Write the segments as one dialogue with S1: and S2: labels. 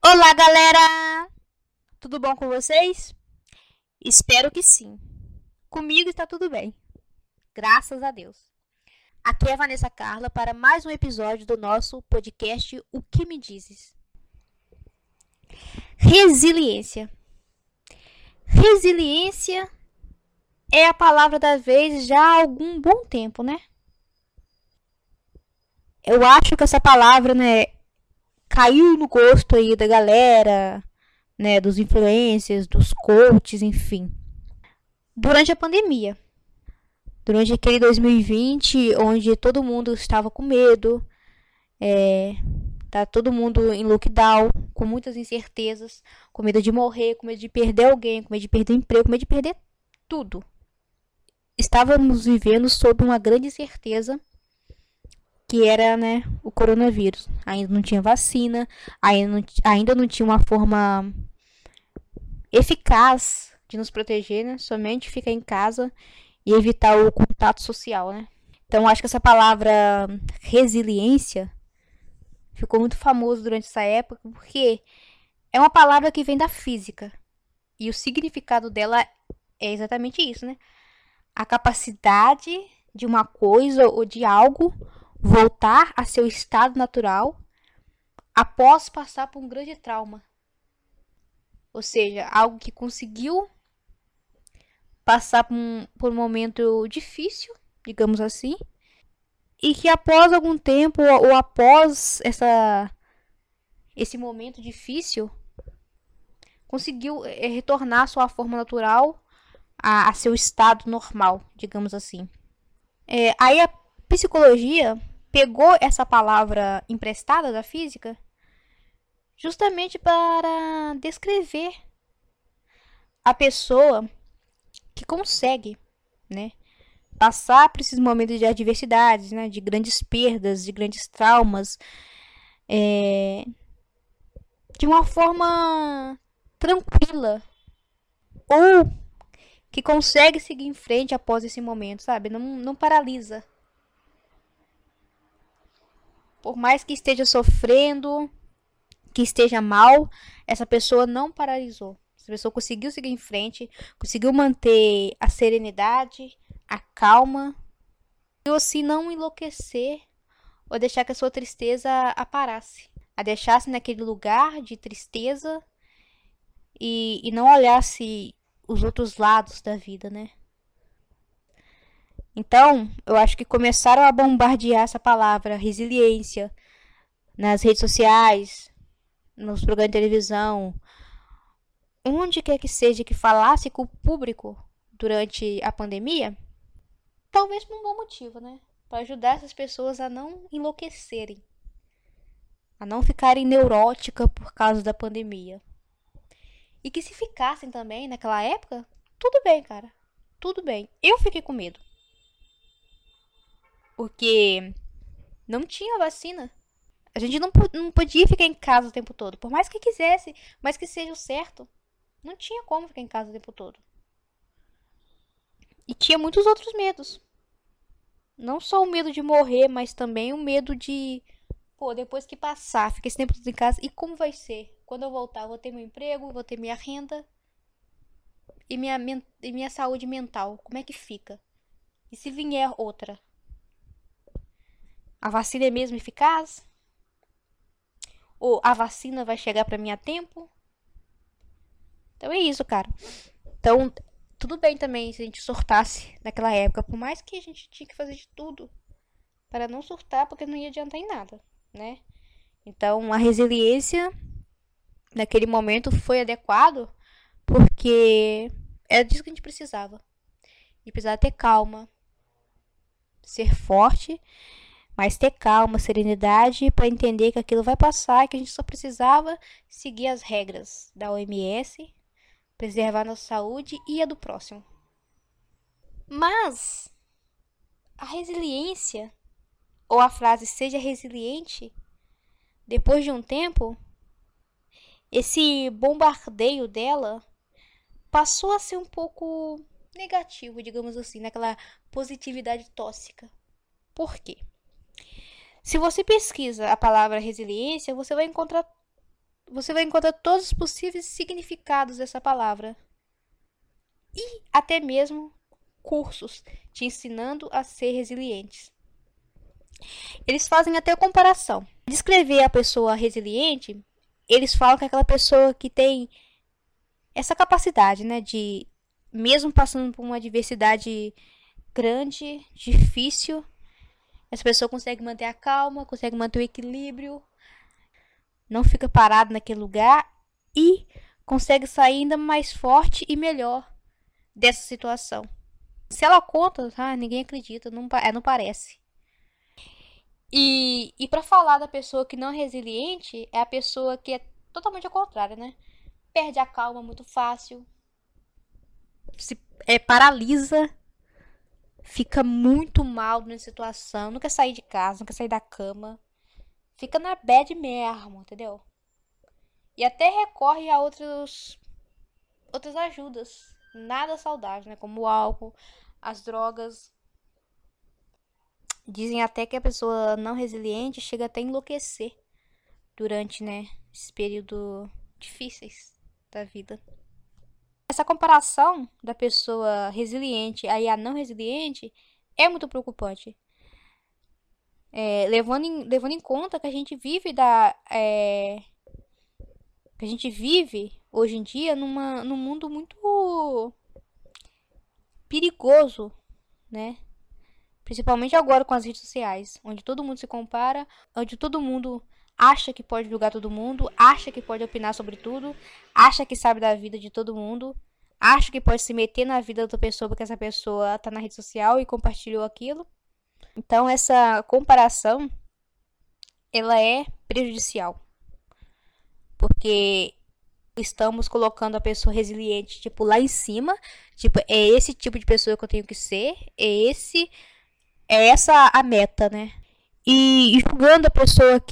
S1: Olá, galera! Tudo bom com vocês? Espero que sim. Comigo está tudo bem, graças a Deus. Aqui é a Vanessa Carla para mais um episódio do nosso podcast O que me dizes? Resiliência. Resiliência é a palavra da vez já há algum bom tempo, né? Eu acho que essa palavra, caiu no gosto aí da galera, dos influencers, dos coaches, enfim. Durante a pandemia, durante aquele 2020, onde todo mundo estava com medo, tá todo mundo em lockdown, com muitas incertezas, com medo de morrer, com medo de perder alguém, com medo de perder emprego, com medo de perder tudo. Estávamos vivendo sob uma grande incerteza, que era, o coronavírus. Ainda não tinha vacina, ainda não tinha uma forma eficaz de nos proteger, né? Somente ficar em casa e evitar o contato social, né? Então, acho que essa palavra resiliência ficou muito famoso durante essa época porque é uma palavra que vem da física. E o significado dela é exatamente isso, né? A capacidade de uma coisa ou de algo voltar a seu estado natural após passar por um grande trauma. Ou seja, algo que conseguiu passar por um momento difícil, digamos assim, e que após algum tempo ou após esse momento difícil conseguiu retornar à sua forma natural, a seu estado normal, digamos assim. Aí a psicologia pegou essa palavra emprestada da física justamente para descrever a pessoa que consegue, né, passar por esses momentos de adversidades, né, de grandes perdas, de grandes traumas, de uma forma tranquila, ou que consegue seguir em frente após esse momento, sabe? Não paralisa. Por mais que esteja sofrendo, que esteja mal, essa pessoa não paralisou. Essa pessoa conseguiu seguir em frente, conseguiu manter a serenidade, a calma, e assim não enlouquecer ou deixar que a sua tristeza a parasse. A deixasse naquele lugar de tristeza e não olhasse os outros lados da vida, né? Então, eu acho que começaram a bombardear essa palavra resiliência nas redes sociais, nos programas de televisão, onde quer que seja que falasse com o público durante a pandemia, talvez por um bom motivo, né? Para ajudar essas pessoas a não enlouquecerem, a não ficarem neuróticas por causa da pandemia. E que se ficassem também naquela época, tudo bem, cara. Tudo bem. Eu fiquei com medo. Porque não tinha vacina. A gente não podia ficar em casa o tempo todo. Por mais que quisesse, mas que seja o certo. Não tinha como ficar em casa o tempo todo. E tinha muitos outros medos. Não só o medo de morrer, mas também o medo de... Pô, depois que passar, fica esse tempo todo em casa. E como vai ser? Quando eu voltar, vou ter meu emprego, vou ter minha renda. E minha saúde mental, como é que fica? E se vier outra? A vacina é mesmo eficaz? Ou a vacina vai chegar pra mim a tempo? Então é isso, cara. Então, tudo bem também se a gente surtasse naquela época. Por mais que a gente tinha que fazer de tudo para não surtar, porque não ia adiantar em nada, né? Então, a resiliência naquele momento foi adequado porque era disso que a gente precisava. E precisava ter calma, ser forte, mas ter calma, serenidade para entender que aquilo vai passar e que a gente só precisava seguir as regras da OMS, preservar nossa saúde e a do próximo. Mas a resiliência, ou a frase seja resiliente, depois de um tempo, esse bombardeio dela passou a ser um pouco negativo, digamos assim, naquela positividade tóxica. Por quê? Se você pesquisa a palavra resiliência, você vai encontrar você vai encontrar todos os possíveis significados dessa palavra. E até mesmo cursos te ensinando a ser resilientes. Eles fazem até comparação. Descrever a pessoa resiliente, eles falam que é aquela pessoa que tem essa capacidade, né, de, mesmo passando por uma adversidade grande, difícil, essa pessoa consegue manter a calma, consegue manter o equilíbrio, não fica parado naquele lugar e consegue sair ainda mais forte e melhor dessa situação. Se ela conta, ninguém acredita, não parece. E para falar da pessoa que não é resiliente, é a pessoa que é totalmente ao contrário, né? Perde a calma muito fácil, se paralisa, fica muito mal na situação, não quer sair de casa, não quer sair da cama, fica na bad mesmo, entendeu? E até recorre a outras ajudas nada saudáveis, né? Como o álcool, as drogas. Dizem até que a pessoa não resiliente chega até a enlouquecer durante, né, esses períodos difíceis da vida. Essa comparação da pessoa resiliente aí a não resiliente é muito preocupante. Levando em conta que a gente vive que a gente vive hoje em dia num mundo muito perigoso, né? Principalmente agora com as redes sociais, onde todo mundo se compara, onde todo mundo acha que pode julgar todo mundo, acha que pode opinar sobre tudo, acha que sabe da vida de todo mundo, acha que pode se meter na vida da outra pessoa porque essa pessoa tá na rede social e compartilhou aquilo. Então essa comparação, ela é prejudicial, porque estamos colocando a pessoa resiliente, tipo, lá em cima, tipo, é esse tipo de pessoa que eu tenho que ser, é essa a meta, né? E julgando a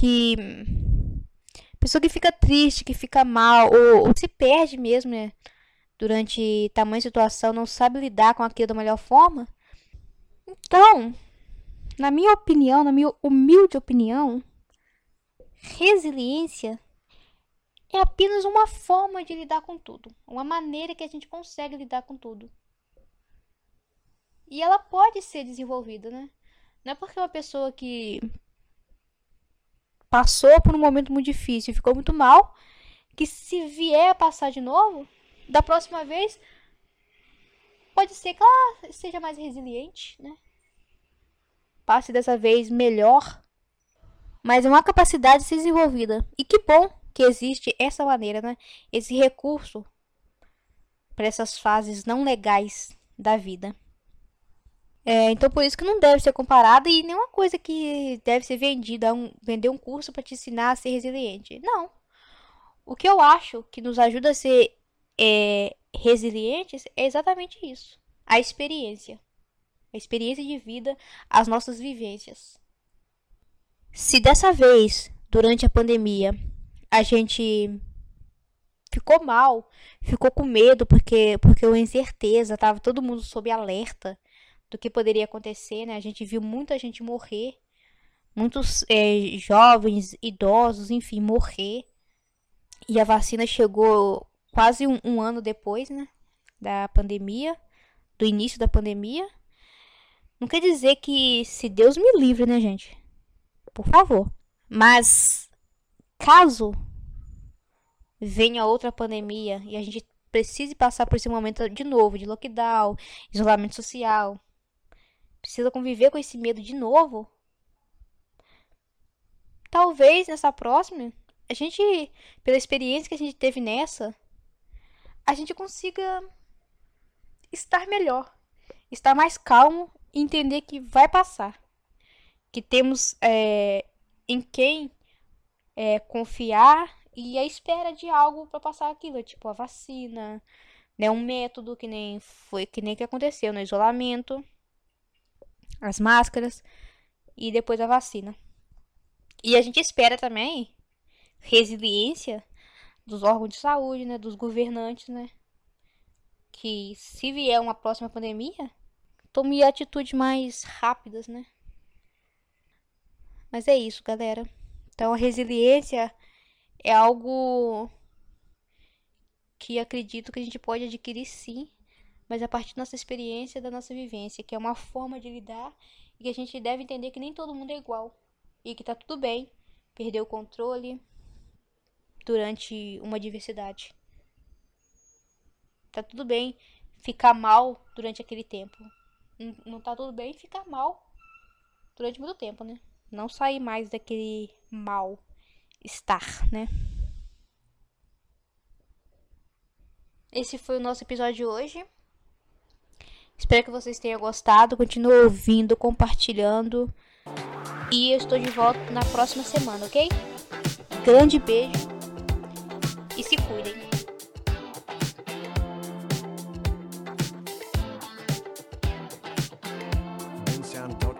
S1: pessoa que fica triste, que fica mal, ou se perde mesmo, né? Durante tamanha situação, não sabe lidar com aquilo da melhor forma. Então, na minha opinião, na minha humilde opinião, resiliência é apenas uma forma de lidar com tudo. Uma maneira que a gente consegue lidar com tudo. E ela pode ser desenvolvida, né? Não é porque uma pessoa que passou por um momento muito difícil e ficou muito mal, que se vier a passar de novo, da próxima vez, pode ser que ela seja mais resiliente, né? Passe dessa vez melhor. Mas é uma capacidade de ser desenvolvida. E que bom que existe essa maneira, né? Esse recurso para essas fases não legais da vida. Então por isso que não deve ser comparada e nenhuma coisa que deve ser vendida, vender um curso para te ensinar a ser resiliente. Não. O que eu acho que nos ajuda a ser resilientes é exatamente isso. A experiência. A experiência de vida, as nossas vivências. Se dessa vez, durante a pandemia, a gente ficou mal, ficou com medo porque a incerteza, estava todo mundo sob alerta do que poderia acontecer, né? A gente viu muita gente morrer, muitos jovens, idosos, enfim, morrer. E a vacina chegou quase um ano depois, né? Da pandemia, do início da pandemia. Não quer dizer que se Deus me livre, né, gente? Por favor. Mas caso venha outra pandemia e a gente precise passar por esse momento de novo, de lockdown, isolamento social, precisa conviver com esse medo de novo, talvez nessa próxima, a gente, pela experiência que a gente teve nessa, a gente consiga estar melhor, estar mais calmo e entender que vai passar. Que temos em quem confiar e a espera de algo para passar aquilo, tipo a vacina, né, um método que nem que aconteceu no isolamento, as máscaras e depois a vacina. E a gente espera também resiliência dos órgãos de saúde, né, dos governantes, né, que se vier uma próxima pandemia, tome atitudes mais rápidas, né? Mas é isso, galera. Então a resiliência é algo que acredito que a gente pode adquirir sim, mas a partir da nossa experiência, da nossa vivência, que é uma forma de lidar e que a gente deve entender que nem todo mundo é igual e que tá tudo bem perder o controle durante uma adversidade. Tá tudo bem ficar mal durante aquele tempo. Não tá tudo bem ficar mal durante muito tempo, né? Não sair mais daquele mal estar, né? Esse foi o nosso episódio de hoje. Espero que vocês tenham gostado. Continue ouvindo, compartilhando. E eu estou de volta na próxima semana, ok? Grande beijo e se cuidem.
S2: Vincent